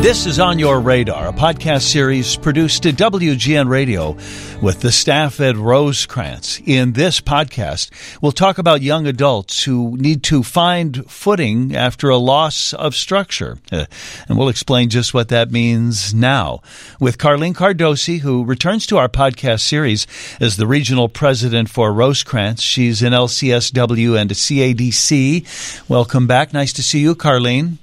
This is On Your Radar, a podcast series produced at WGN Radio with the staff at Rosecrance. In this podcast, we'll talk about young adults who need to find footing after a loss of structure. And we'll explain just what that means now. With Carlene Cardosi, who returns to our podcast series as the regional president for Rosecrance. She's in LCSW and a CADC. Welcome back. Nice to see you, Carlene.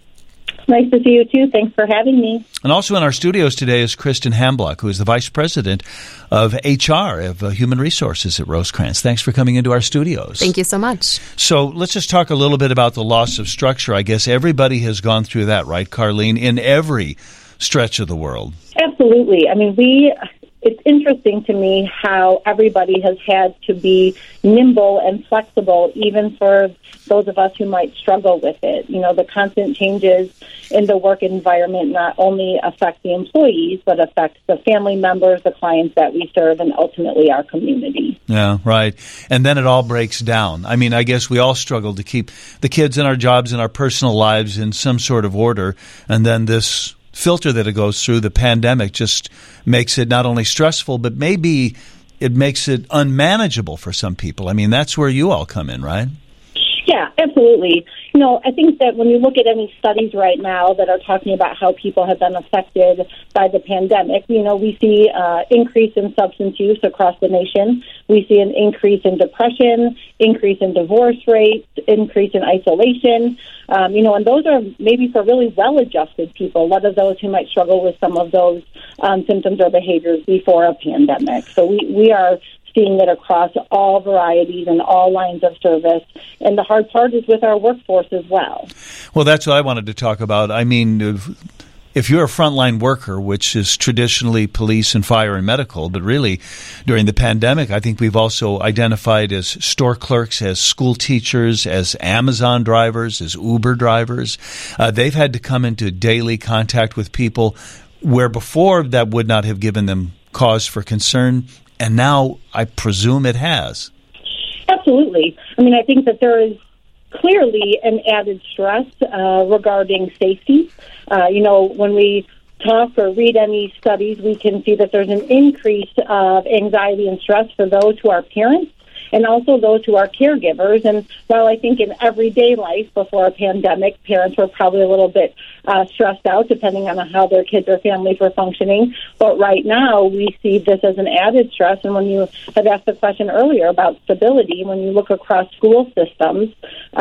Nice to see you, too. Thanks for having me. And also in our studios today is Kristen Hamblock, who is the Vice President of HR, of Human Resources at Rosecrance. Thanks for coming into our studios. Thank you so much. So let's just talk a little bit about the loss of structure. I guess everybody has gone through that, right, Carlene, in every stretch of the world. Absolutely. I mean, it's interesting to me how everybody has had to be nimble and flexible, even for those of us who might struggle with it. You know, the constant changes in the work environment not only affect the employees, but affect the family members, the clients that we serve, and ultimately our community. Yeah, right. And then it all breaks down. I mean, I guess we all struggle to keep the kids and our jobs and our personal lives in some sort of order, and then this filter that it goes through, the pandemic, just makes it not only stressful, but maybe it makes it unmanageable for some people. I mean, that's where you all come in, right? Yeah, absolutely. You know, I think that when you look at any studies right now that are talking about how people have been affected by the pandemic, you know, we see increase in substance use across the nation. We see an increase in depression, increase in divorce rates, increase in isolation. And those are maybe for really well-adjusted people, a lot of those who might struggle with some of those symptoms or behaviors before a pandemic. So we are seeing it across all varieties and all lines of service. And the hard part is with our workforce as well. Well, that's what I wanted to talk about. I mean, if you're a frontline worker, which is traditionally police and fire and medical, but really during the pandemic, I think we've also identified as store clerks, as school teachers, as Amazon drivers, as Uber drivers. They've had to come into daily contact with people where before that would not have given them cause for concern. And now I presume it has. Absolutely. I mean, I think that there is clearly an added stress regarding safety. When we talk or read any studies, we can see that there's an increase of anxiety and stress for those who are parents and also those who are caregivers. And while I think in everyday life before a pandemic, parents were probably a little bit stressed out depending on how their kids or families were functioning. But right now, we see this as an added stress. And when you had asked the question earlier about stability, when you look across school systems,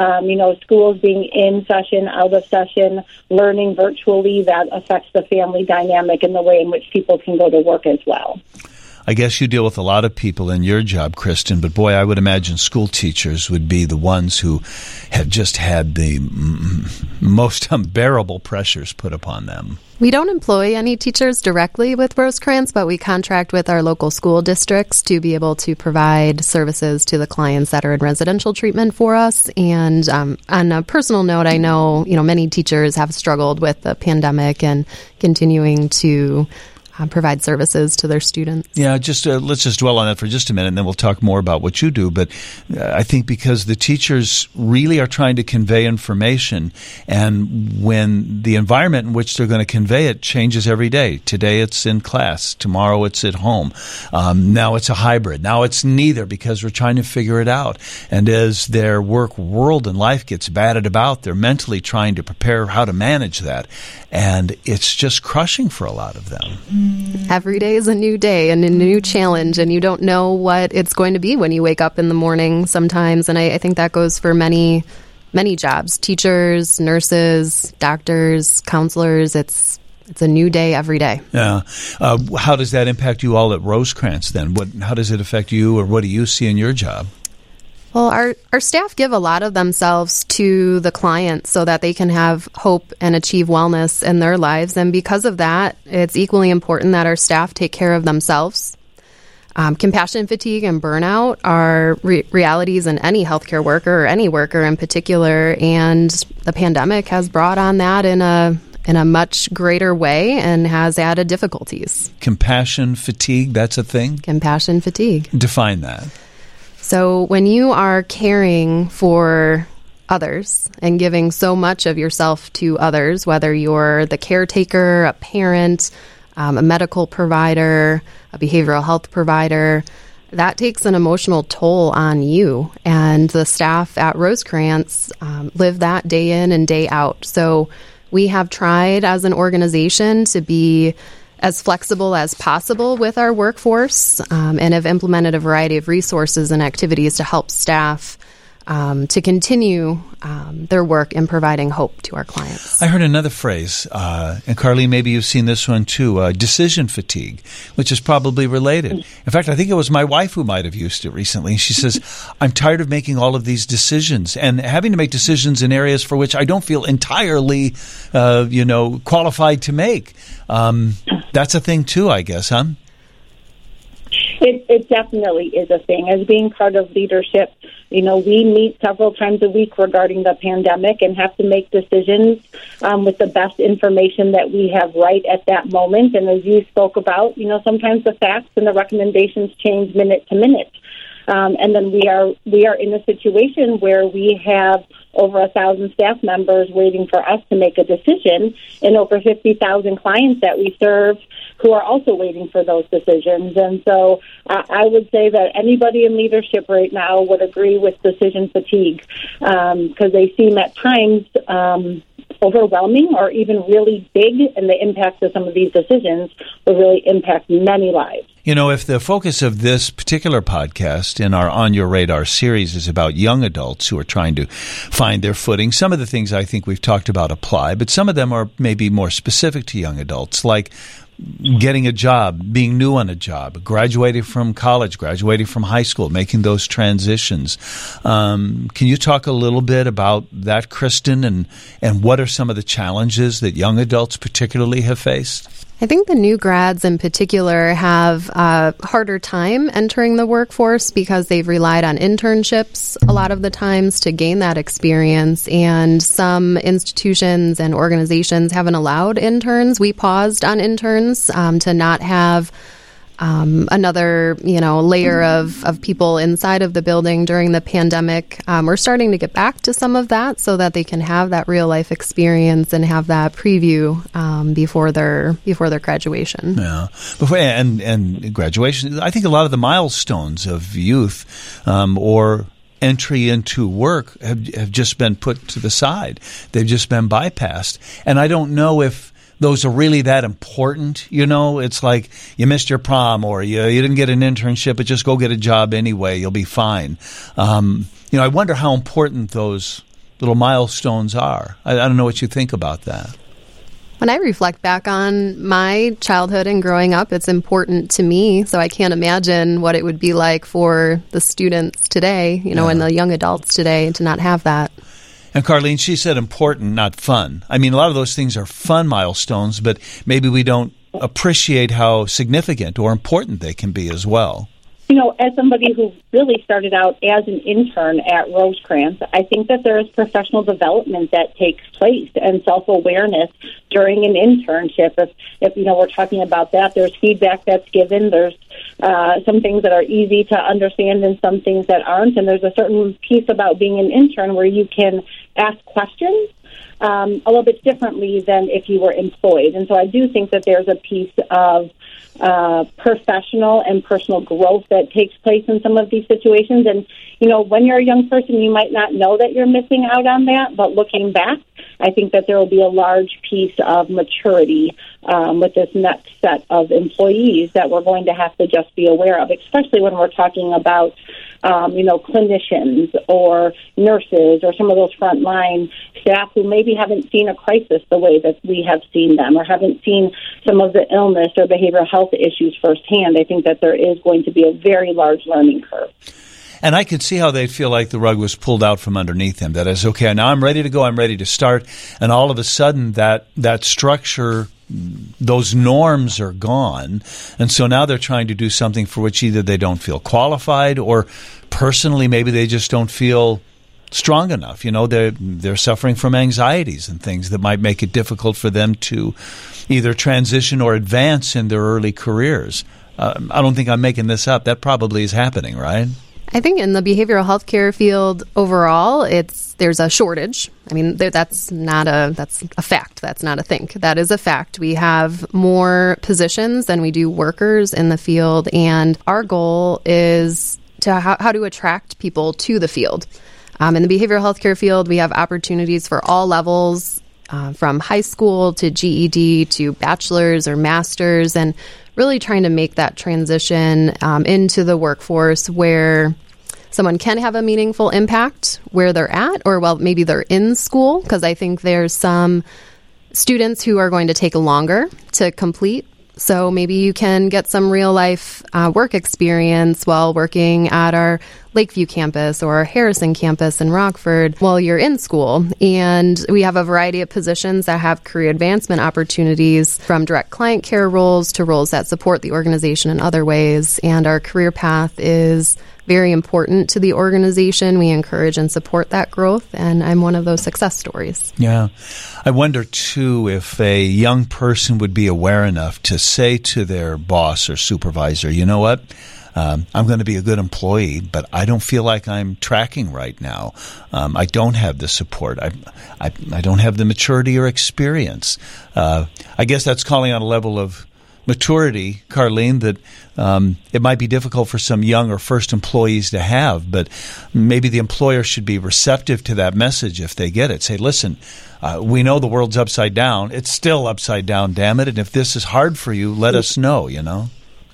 schools being in session, out of session, learning virtually, that affects the family dynamic and the way in which people can go to work as well. I guess you deal with a lot of people in your job, Kristen, but boy, I would imagine school teachers would be the ones who have just had the most unbearable pressures put upon them. We don't employ any teachers directly with Rosecrance, but we contract with our local school districts to be able to provide services to the clients that are in residential treatment for us. And on a personal note, I know, many teachers have struggled with the pandemic and continuing to provide services to their students. Yeah, let's just dwell on that for just a minute, and then we'll talk more about what you do. But I think because the teachers really are trying to convey information, and when the environment in which they're going to convey it changes every day. Today it's in class. Tomorrow it's at home. Now it's a hybrid. Now it's neither because we're trying to figure it out. And as their work world and life gets batted about, they're mentally trying to prepare how to manage that. And it's just crushing for a lot of them. Every day is a new day and a new challenge, and you don't know what it's going to be when you wake up in the morning sometimes. And I think that goes for many jobs, teachers, nurses, doctors, counselors. It's a new day every day. Yeah. How does that impact you all at Rosecrance then? How does it affect you, or what do you see in your job? Well, our staff give a lot of themselves to the clients so that they can have hope and achieve wellness in their lives. And because of that, it's equally important that our staff take care of themselves. Compassion fatigue and burnout are realities in any healthcare worker or any worker in particular. And the pandemic has brought on that in a much greater way and has added difficulties. Compassion fatigue, that's a thing? Compassion fatigue. Define that. So when you are caring for others and giving so much of yourself to others, whether you're the caretaker, a parent, a medical provider, a behavioral health provider, that takes an emotional toll on you. And the staff at Rosecrans live that day in and day out. So we have tried as an organization to be as flexible as possible with our workforce and have implemented a variety of resources and activities to help staff to continue their work in providing hope to our clients. I heard another phrase, and Carlene, maybe you've seen this one too, decision fatigue, which is probably related. In fact, I think it was my wife who might have used it recently. She says, I'm tired of making all of these decisions and having to make decisions in areas for which I don't feel entirely, qualified to make. That's a thing too, I guess, huh? It definitely is a thing. As being part of leadership, we meet several times a week regarding the pandemic and have to make decisions with the best information that we have right at that moment. And as you spoke about, sometimes the facts and the recommendations change minute to minute. And then we are in a situation where we have over 1,000 staff members waiting for us to make a decision, and over 50,000 clients that we serve who are also waiting for those decisions. And so I would say that anybody in leadership right now would agree with decision fatigue because they seem at times overwhelming or even really big, and the impacts of some of these decisions will really impact many lives. If the focus of this particular podcast in our On Your Radar series is about young adults who are trying to find their footing, some of the things I think we've talked about apply, but some of them are maybe more specific to young adults, like getting a job, being new on a job, graduating from college, graduating from high school, making those transitions. Can you talk a little bit about that, Kristen, and what are some of the challenges that young adults particularly have faced? I think the new grads in particular have a harder time entering the workforce because they've relied on internships a lot of the times to gain that experience. And some institutions and organizations haven't allowed interns. We paused on interns to not have another, layer of people inside of the building during the pandemic. We're starting to get back to some of that so that they can have that real life experience and have that preview before their graduation. Yeah, and graduation. I think a lot of the milestones of youth or entry into work have just been put to the side. They've just been bypassed, and I don't know if those are really that important. It's like you missed your prom or you didn't get an internship, but just go get a job anyway. You'll be fine. I wonder how important those little milestones are. I don't know what you think about that. When I reflect back on my childhood and growing up, it's important to me. So I can't imagine what it would be like for the students today, and the young adults today to not have that. And Carlene, she said important, not fun. I mean, a lot of those things are fun milestones, but maybe we don't appreciate how significant or important they can be as well. As somebody who really started out as an intern at Rosecrans, I think that there is professional development that takes place and self-awareness during an internship. If we're talking about that, there's feedback that's given. There's some things that are easy to understand and some things that aren't. And there's a certain piece about being an intern where you can ask questions a little bit differently than if you were employed. And so I do think that there's a piece of professional and personal growth that takes place in some of these situations. And, when you're a young person, you might not know that you're missing out on that. But looking back, I think that there will be a large piece of maturity with this next set of employees that we're going to have to just be aware of, especially when we're talking about clinicians or nurses or some of those frontline staff who maybe haven't seen a crisis the way that we have seen them or haven't seen some of the illness or behavioral health issues firsthand. I think that there is going to be a very large learning curve. And I could see how they'd feel like the rug was pulled out from underneath them. That is, okay, now I'm ready to go, I'm ready to start. And all of a sudden that structure, those norms are gone. And so now they're trying to do something for which either they don't feel qualified or personally maybe they just don't feel strong enough. They're suffering from anxieties and things that might make it difficult for them to either transition or advance in their early careers. I don't think I'm making this up. That probably is happening, right? I think in the behavioral health care field overall, there's a shortage. I mean, that's a fact. That's not a think. That is a fact. We have more positions than we do workers in the field, and our goal is to how to attract people to the field. In the behavioral health care field, we have opportunities for all levels, from high school to GED to bachelor's or master's, and really trying to make that transition into the workforce where someone can have a meaningful impact where they're at, or maybe they're in school, because I think there's some students who are going to take longer to complete. So maybe you can get some real life work experience while working at our Lakeview campus or our Harrison campus in Rockford while you're in school. And we have a variety of positions that have career advancement opportunities, from direct client care roles to roles that support the organization in other ways. And our career path is very important to the organization. We encourage and support that growth, and I'm one of those success stories. Yeah. I wonder, too, if a young person would be aware enough to say to their boss or supervisor, you know what, I'm going to be a good employee, but I don't feel like I'm tracking right now. I don't have the support. I don't have the maturity or experience. I guess that's calling on a level of maturity, Carlene, that it might be difficult for some young or first employees to have, but maybe the employer should be receptive to that message if they get it. Say, listen, we know the world's upside down. It's still upside down, damn it. And if this is hard for you, let us know, you know?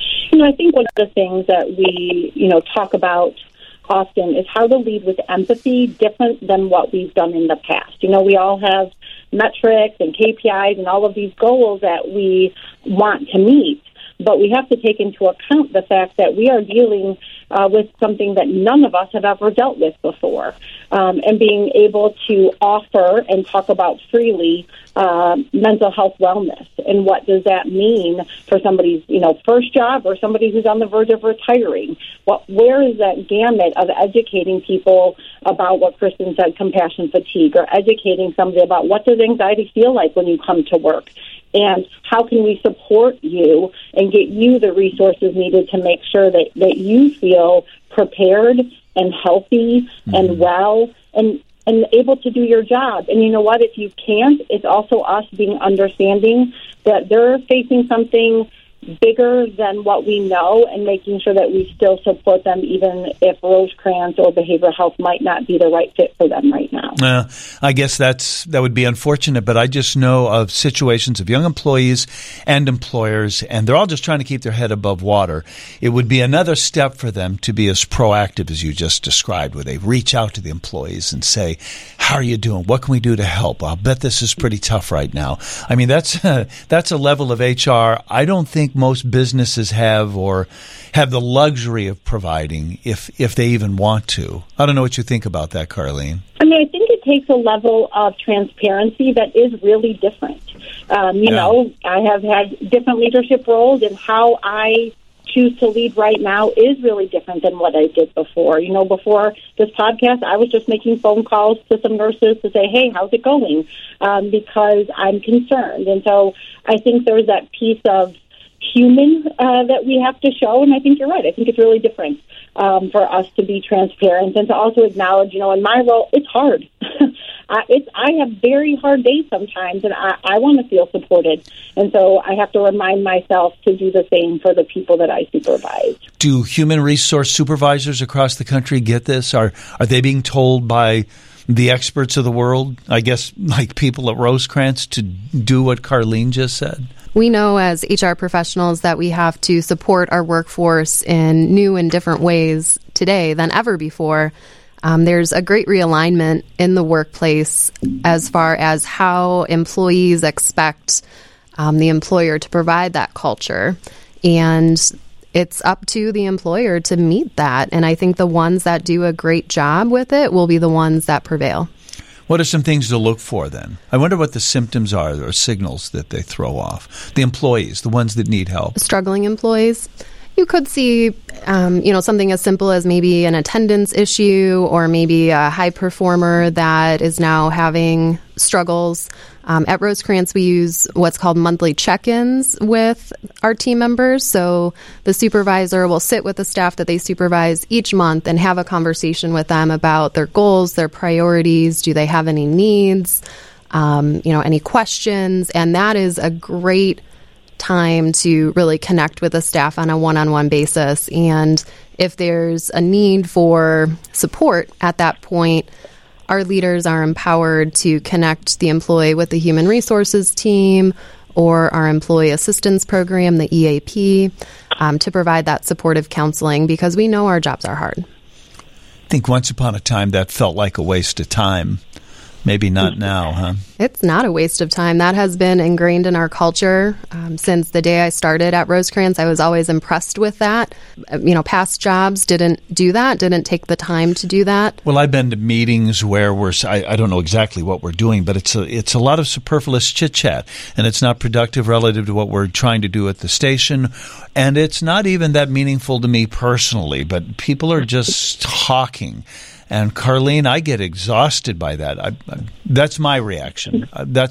I think one of the things that we, talk about often is how to lead with empathy, different than what we've done in the past. We all have metrics and KPIs and all of these goals that we want to meet, but we have to take into account the fact that we are dealing with something that none of us have ever dealt with before, and being able to offer and talk about freely mental health wellness. And what does that mean for somebody's first job or somebody who's on the verge of retiring? Where is that gamut of educating people about what Kristen said, compassion fatigue, or educating somebody about what does anxiety feel like when you come to work? And how can we support you and get you the resources needed to make sure that you feel prepared and healthy and well and able to do your job? And you know what? If you can't, it's also us being understanding that they're facing something bigger than what we know, and making sure that we still support them even if Rosecrans or behavioral health might not be the right fit for them right now. I guess that would be unfortunate, but I just know of situations of young employees and employers, and they're all just trying to keep their head above water. It would be another step for them to be as proactive as you just described, where they reach out to the employees and say, how are you doing? What can we do to help? I'll bet this is pretty tough right now. I mean, that's a level of HR I don't think most businesses have the luxury of providing if they even want to. I don't know what you think about that, Carlene. I mean, I think it takes a level of transparency that is really different. I have had different leadership roles, and how I choose to lead right now is really different than what I did before. Before this podcast, I was just making phone calls to some nurses to say, hey, how's it going? Because I'm concerned. And so I think there's that piece of human that we have to show, and I think you're right. I think it's really different for us to be transparent and to also acknowledge, in my role, it's hard. I have very hard days sometimes, and I want to feel supported. And so I have to remind myself to do the same for the people that I supervise. Do human resource supervisors across the country get this? Are they being told by the experts of the world, I guess, like people at Rosecrans, to do what Carlene just said? We know as HR professionals that we have to support our workforce in new and different ways today than ever before. There's a great realignment in the workplace as far as how employees expect the employer to provide that culture. And it's up to the employer to meet that. And I think the ones that do a great job with it will be the ones that prevail. What are some things to look for then? I wonder what the symptoms are or signals that they throw off. The employees, the ones that need help. Struggling employees. You could see, something as simple as maybe an attendance issue, or maybe a high performer that is now having struggles. At Rosecrans, we use what's called monthly check-ins with our team members. So the supervisor will sit with the staff that they supervise each month and have a conversation with them about their goals, their priorities. Do they have any needs? Any questions? And that is a great time to really connect with the staff on a one-on-one basis. And if there's a need for support at that point, our leaders are empowered to connect the employee with the human resources team or our employee assistance program, the EAP, to provide that supportive counseling, because we know our jobs are hard. I think once upon a time that felt like a waste of time. Maybe not now, huh? It's not a waste of time. That has been ingrained in our culture since the day I started at Rosecrans. I was always impressed with that. Past jobs didn't do that, didn't take the time to do that. Well, I've been to meetings where I don't know exactly what we're doing, but it's a lot of superfluous chit-chat, and it's not productive relative to what we're trying to do at the station, and it's not even that meaningful to me personally, but people are just talking. And Carlene, I get exhausted by that. That's my reaction.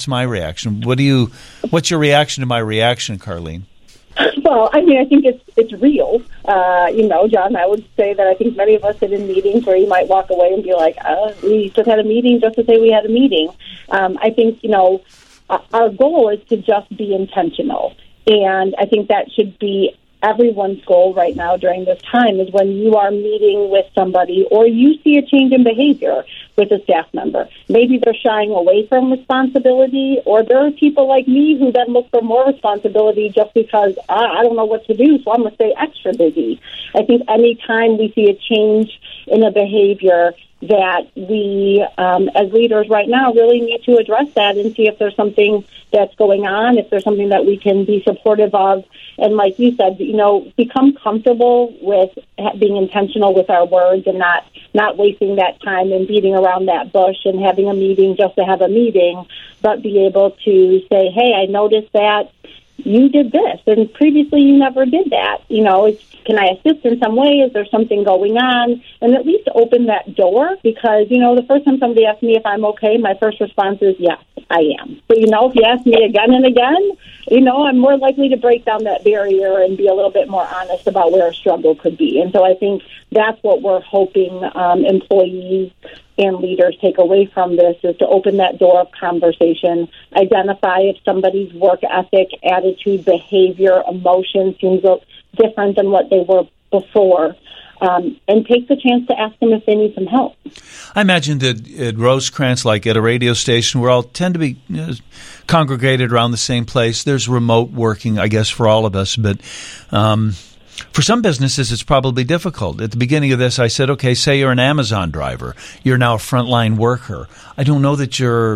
What's your reaction to my reaction, Carlene? Well, I think it's real. John, I would say that I think many of us sit in meetings where you might walk away and be like, we just had a meeting just to say we had a meeting. I think, our goal is to just be intentional. And I think that should be everyone's goal right now during this time, is when you are meeting with somebody or you see a change in behavior with a staff member. Maybe they're shying away from responsibility, or there are people like me who then look for more responsibility just because I don't know what to do, so I'm going to stay extra busy. I think any time we see a change in a behavior, that we, as leaders right now, really need to address that and see if there's something that's going on, if there's something that we can be supportive of. And like you said, become comfortable with being intentional with our words and not wasting that time and beating around that bush and having a meeting just to have a meeting, but be able to say, hey, I noticed that you did this, and previously you never did that. Can I assist in some way? Is there something going on? And at least open that door, because, the first time somebody asks me if I'm okay, my first response is, yes, I am. But, if you ask me again and again, I'm more likely to break down that barrier and be a little bit more honest about where a struggle could be. And so I think that's what we're hoping employees and leaders take away from this, is to open that door of conversation, identify if somebody's work ethic, attitude, behavior, emotion seems different than what they were before, and take the chance to ask them if they need some help. I imagine that at Rosecrans, like at a radio station, we all tend to be congregated around the same place. There's remote working, I guess, for all of us, but for some businesses, it's probably difficult. At the beginning of this, I said, okay, say you're an Amazon driver. You're now a frontline worker. I don't know that you're,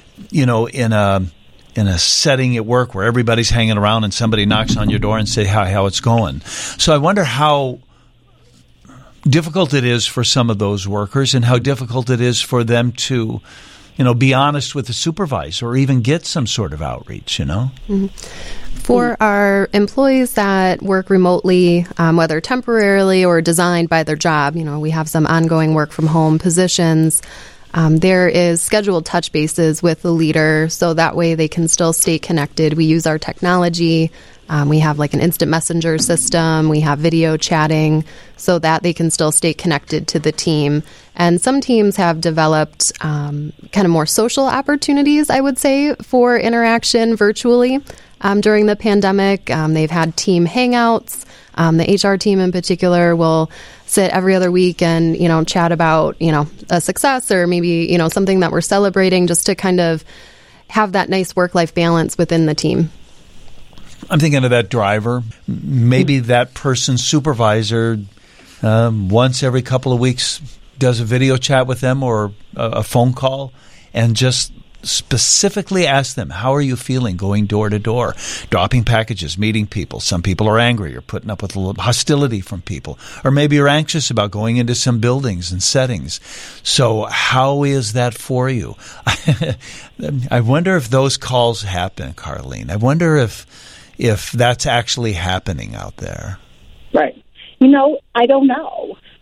in a setting at work where everybody's hanging around and somebody knocks on your door and say, hi, how it's going. So I wonder how difficult it is for some of those workers and how difficult it is for them to, be honest with the supervisor or even get some sort of outreach, Mm-hmm. For our employees that work remotely, whether temporarily or designed by their job, we have some ongoing work from home positions. There is scheduled touch bases with the leader, so that way they can still stay connected. We use our technology. We have like an instant messenger system. We have video chatting so that they can still stay connected to the team. And some teams have developed kind of more social opportunities, I would say, for interaction virtually. During the pandemic, they've had team hangouts. The HR team in particular will sit every other week and, chat about, a success or maybe, something that we're celebrating, just to kind of have that nice work-life balance within the team. I'm thinking of that driver. Maybe that person's supervisor once every couple of weeks does a video chat with them or a phone call and just specifically ask them, how are you feeling going door to door, dropping packages, meeting people. Some people are angry or putting up with a little hostility from people, or maybe you're anxious about going into some buildings and settings. So how is that for you? I wonder if those calls happen, Carlene. I wonder if that's actually happening out there. Right. I don't know.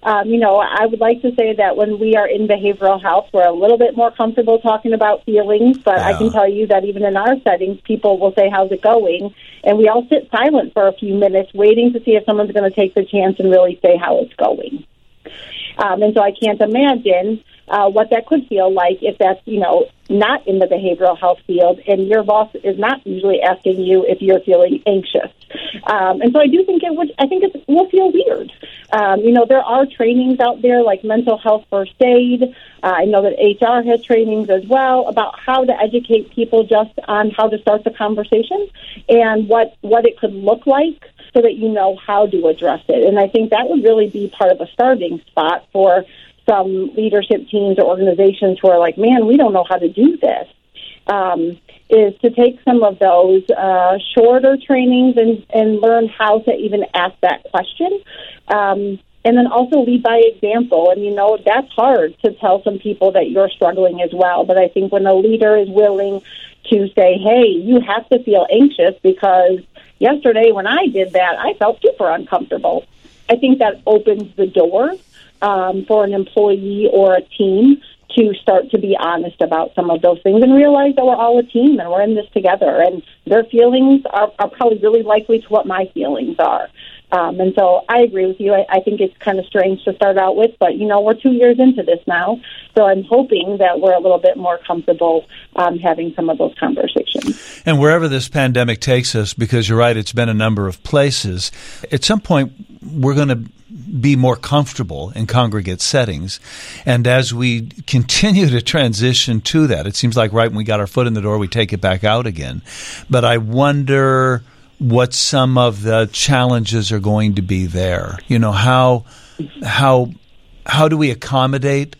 I would like to say that when we are in behavioral health, we're a little bit more comfortable talking about feelings, but I can tell you that even in our settings, people will say, how's it going? And we all sit silent for a few minutes waiting to see if someone's going to take the chance and really say how it's going. And so I can't imagine what that could feel like if that's, not in the behavioral health field and your boss is not usually asking you if you're feeling anxious. And so I do think it will feel weird. There are trainings out there like mental health first aid. I know that HR has trainings as well about how to educate people just on how to start the conversation and what it could look like so that you know how to address it. And I think that would really be part of a starting spot for some leadership teams or organizations who are like, man, we don't know how to do this, is to take some of those shorter trainings and learn how to even ask that question. And then also lead by example. And, that's hard to tell some people that you're struggling as well. But I think when a leader is willing to say, hey, you have to feel anxious because yesterday when I did that, I felt super uncomfortable. I think that opens the door for an employee or a team to start to be honest about some of those things and realize that we're all a team and we're in this together. And their feelings are probably really likely to what my feelings are. And so I agree with you. I think it's kind of strange to start out with, but, we're 2 years into this now. So I'm hoping that we're a little bit more comfortable having some of those conversations. And wherever this pandemic takes us, because you're right, it's been a number of places, at some point we're going to be more comfortable in congregate settings. And as we continue to transition to that, it seems like right when we got our foot in the door, we take it back out again. But I wonder what some of the challenges are going to be there. How do we accommodate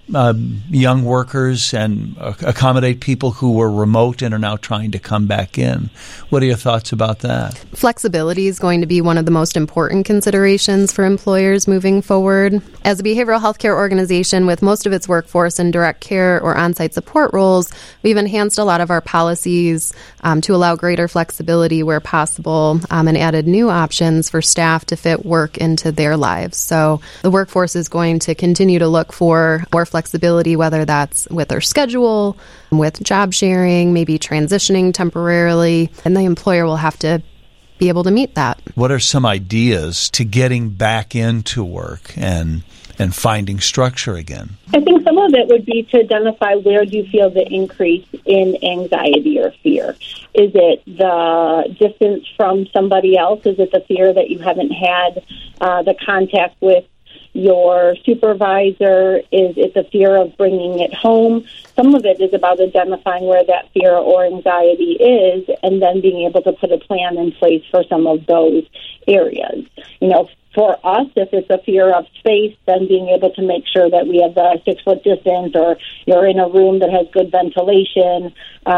young workers and accommodate people who were remote and are now trying to come back in? What are your thoughts about that? Flexibility is going to be one of the most important considerations for employers moving forward. As a behavioral health care organization with most of its workforce in direct care or on-site support roles, we've enhanced a lot of our policies to allow greater flexibility where possible and added new options for staff to fit work into their lives. So the workforce is going to continue to look for more flexibility, whether that's with their schedule, with job sharing, maybe transitioning temporarily, and the employer will have to be able to meet that. What are some ideas to getting back into work and finding structure again? I think some of it would be to identify where do you feel the increase in anxiety or fear. Is it the distance from somebody else? Is it the fear that you haven't had the contact with your supervisor? Is it the fear of bringing it home? Some of it is about identifying where that fear or anxiety is and then being able to put a plan in place for some of those areas. For us, if it's a fear of space, then being able to make sure that we have the 6-foot distance or you're in a room that has good ventilation.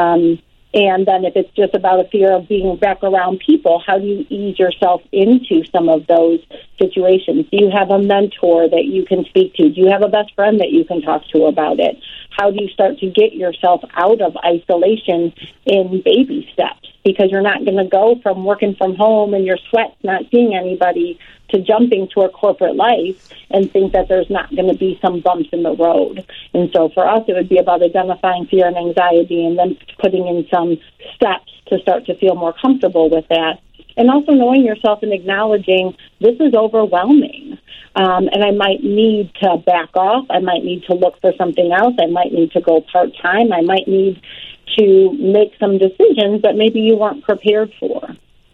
And then if it's just about a fear of being back around people, how do you ease yourself into some of those situations? Do you have a mentor that you can speak to? Do you have a best friend that you can talk to about it? How do you start to get yourself out of isolation in baby steps? Because you're not going to go from working from home and your sweat's not seeing anybody to jumping to a corporate life and think that there's not going to be some bumps in the road. And so for us, it would be about identifying fear and anxiety and then putting in some steps to start to feel more comfortable with that. And also knowing yourself and acknowledging this is overwhelming. And I might need to back off. I might need to look for something else. I might need to go part-time. I might need to make some decisions that maybe you weren't prepared for.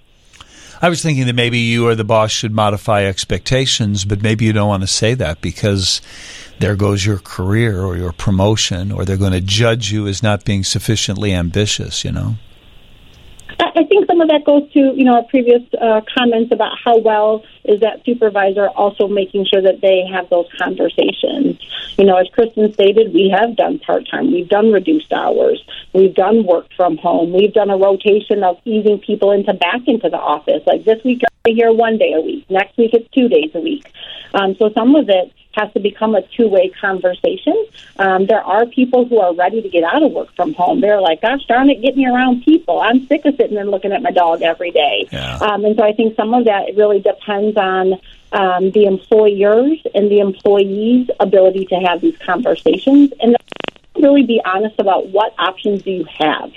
I was thinking that maybe you or the boss should modify expectations, but maybe you don't want to say that because there goes your career or your promotion, or they're going to judge you as not being sufficiently ambitious, I think some of that goes to, our previous comments about how well is that supervisor also making sure that they have those conversations. As Kristen stated, we have done part-time. We've done reduced hours. We've done work from home. We've done a rotation of easing people back into the office. Like this week, I'm here 1 day a week. Next week, it's 2 days a week. So some of it has to become a two-way conversation. There are people who are ready to get out of work from home. They're like, gosh darn it, get me around people. I'm sick of sitting and looking at my dog every day. Yeah. And so I think some of that really depends on the employers and the employees' ability to have these conversations and really be honest about what options do you have.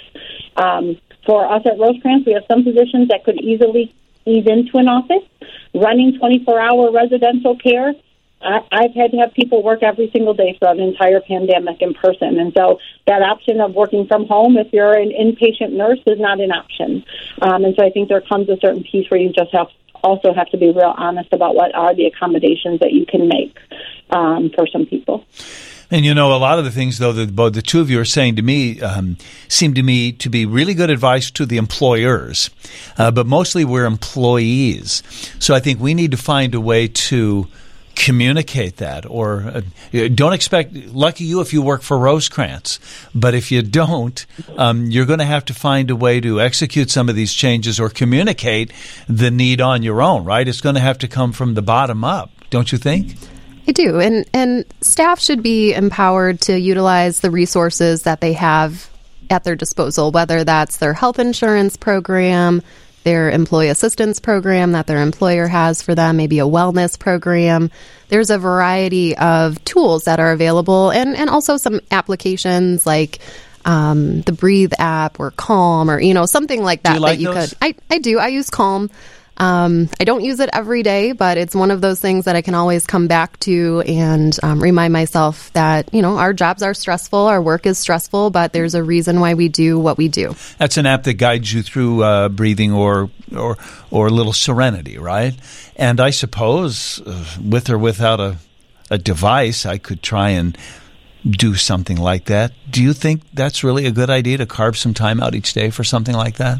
For us at Rosecrans, we have some positions that could easily ease into an office. Running 24-hour residential care, I've had to have people work every single day throughout an entire pandemic in person. And so that option of working from home, if you're an inpatient nurse, is not an option. And so I think there comes a certain piece where you just have to be real honest about what are the accommodations that you can make for some people. And, a lot of the things, though, that both the two of you are saying to me seem to me to be really good advice to the employers. But mostly we're employees. So I think we need to find a way to communicate that, or don't expect, lucky you if you work for Rosecrans, but if you don't, you're going to have to find a way to execute some of these changes or communicate the need on your own, right? It's going to have to come from the bottom up, don't you think? I do, and staff should be empowered to utilize the resources that they have at their disposal, whether that's their health insurance program, their employee assistance program that their employer has for them, maybe a wellness program. There's a variety of tools that are available, and also some applications like the Breathe app or Calm or something like that. Do you like that you those? could. I do. I use Calm. I don't use it every day, but it's one of those things that I can always come back to and remind myself that, our jobs are stressful, our work is stressful, but there's a reason why we do what we do. That's an app that guides you through breathing or a little serenity, right? And I suppose with or without a device, I could try and do something like that. Do you think that's really a good idea to carve some time out each day for something like that?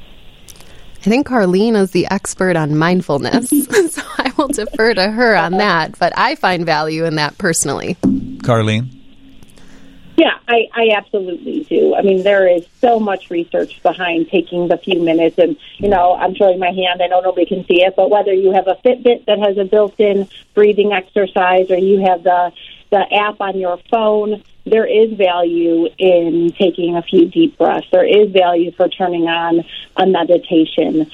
I think Carlene is the expert on mindfulness, so I will defer to her on that. But I find value in that personally. Carlene? Yeah, I absolutely do. I mean, there is so much research behind taking the few minutes. And, I'm showing my hand. I know nobody can see it. But whether you have a Fitbit that has a built-in breathing exercise or you have the app on your phone, there is value in taking a few deep breaths. There is value for turning on a meditation.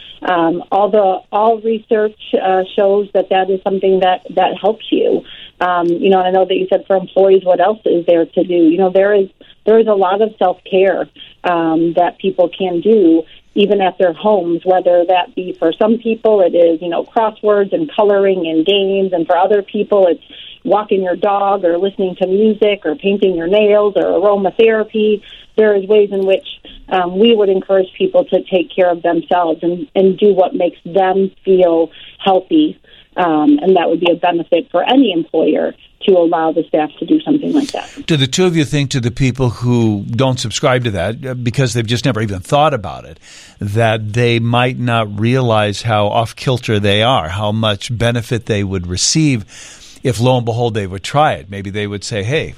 All research shows that is something that helps you. And I know that you said for employees, what else is there to do? There is a lot of self-care that people can do even at their homes, whether that be for some people it is, crosswords and coloring and games, and for other people it's walking your dog or listening to music or painting your nails or aromatherapy. There is ways in which we would encourage people to take care of themselves and do what makes them feel healthy. And that would be a benefit for any employer to allow the staff to do something like that. Do the two of you think to the people who don't subscribe to that because they've just never even thought about it, that they might not realize how off-kilter they are, how much benefit they would receive if, lo and behold, they would try it? Maybe they would say, hey,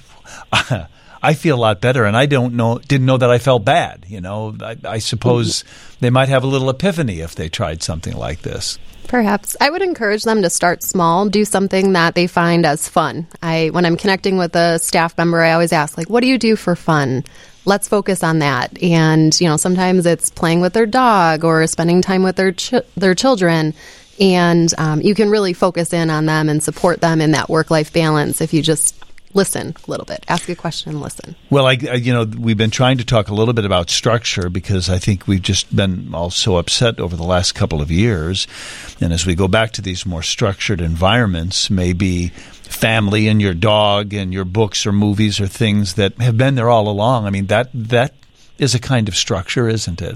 I feel a lot better, and I didn't know that I felt bad. I suppose they might have a little epiphany if they tried something like this. Perhaps. I would encourage them to start small, do something that they find as fun. When I'm connecting with a staff member, I always ask, what do you do for fun? Let's focus on that. And, sometimes it's playing with their dog or spending time with their children. And you can really focus in on them and support them in that work-life balance if you just listen a little bit. Ask a question and listen. Well, we've been trying to talk a little bit about structure because I think we've just been all so upset over the last couple of years. And as we go back to these more structured environments, maybe family and your dog and your books or movies or things that have been there all along. I mean, that is a kind of structure, isn't it?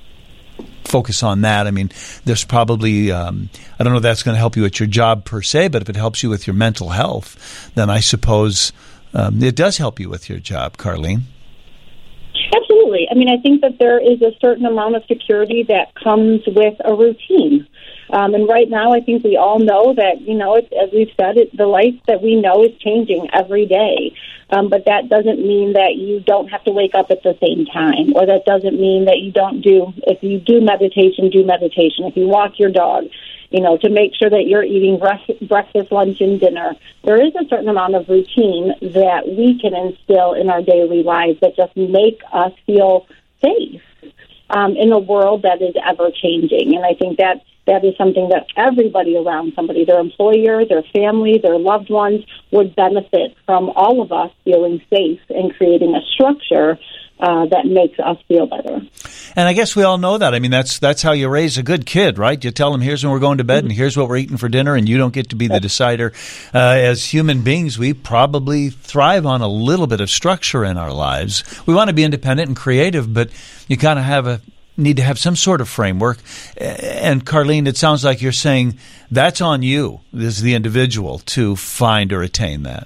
Focus on that. I mean, there's probably, I don't know if that's going to help you at your job per se, but if it helps you with your mental health, then I suppose it does help you with your job, Carlene. Absolutely. I mean, I think that there is a certain amount of security that comes with a routine. And right now, I think we all know that, as we've said, the life that we know is changing every day. But that doesn't mean that you don't have to wake up at the same time, or that doesn't mean that if you do meditation, do meditation. If you walk your dog, to make sure that you're eating breakfast, lunch, and dinner. There is a certain amount of routine that we can instill in our daily lives that just make us feel safe in a world that is ever-changing. And I think that is something that everybody around somebody, their employer, their family, their loved ones, would benefit from all of us feeling safe and creating a structure that makes us feel better. And I guess we all know that. I mean, that's how you raise a good kid, right? You tell them, here's when we're going to bed, and here's what we're eating for dinner, and you don't get to be the decider. As human beings, we probably thrive on a little bit of structure in our lives. We want to be independent and creative, but you kind of need to have some sort of framework. And Carlene, it sounds like you're saying that's on you, as the individual, to find or attain that.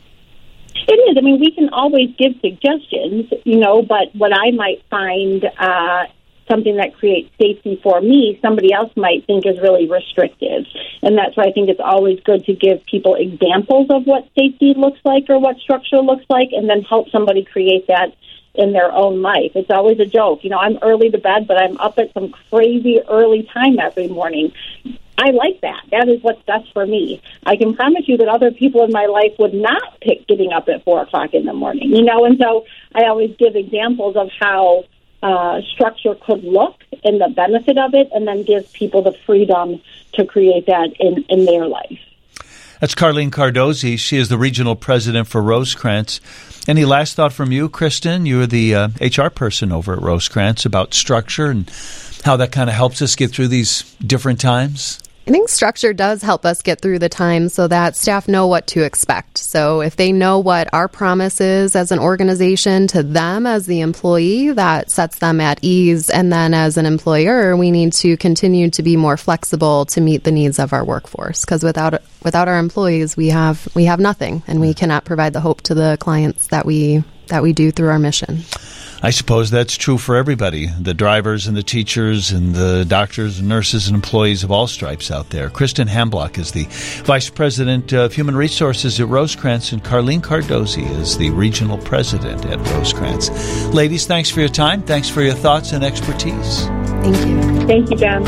It is. I mean, we can always give suggestions, but what I might find something that creates safety for me, somebody else might think is really restrictive. And that's why I think it's always good to give people examples of what safety looks like or what structure looks like, and then help somebody create that in their own life. It's always a joke. I'm early to bed, but I'm up at some crazy early time every morning. I like that. That is what's best for me. I can promise you that other people in my life would not pick getting up at 4 o'clock in the morning, and so I always give examples of how structure could look and the benefit of it, and then give people the freedom to create that in their life. That's Carlene Cardozi. She is the regional president for Rosecrance. Any last thought from you, Kristen? You're the HR person over at Rosecrance, about structure and how that kind of helps us get through these different times? I think structure does help us get through the time so that staff know what to expect. So if they know what our promise is as an organization to them as the employee, that sets them at ease. And then as an employer, we need to continue to be more flexible to meet the needs of our workforce. Because without our employees, we have nothing, and we cannot provide the hope to the clients that we do through our mission. I suppose that's true for everybody, the drivers and the teachers and the doctors and nurses and employees of all stripes out there. Kristen Hamblock is the Vice President of Human Resources at Rosecrance, and Carlene Cardozi is the Regional President at Rosecrance. Ladies, thanks for your time. Thanks for your thoughts and expertise. Thank you. Thank you, John.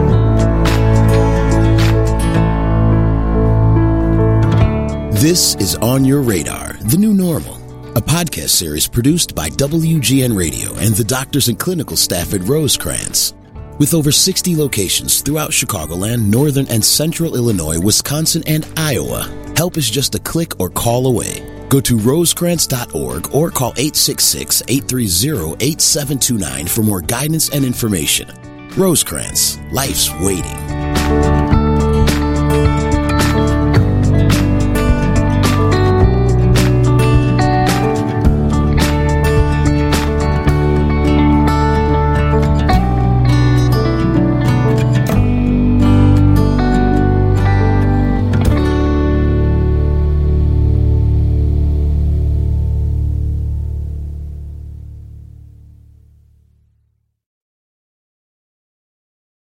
This is On Your Radar, The New Normal, a podcast series produced by WGN Radio and the doctors and clinical staff at Rosecrance. With over 60 locations throughout Chicagoland, Northern and Central Illinois, Wisconsin, and Iowa, help is just a click or call away. Go to rosecrance.org or call 866-830-8729 for more guidance and information. Rosecrance, life's waiting.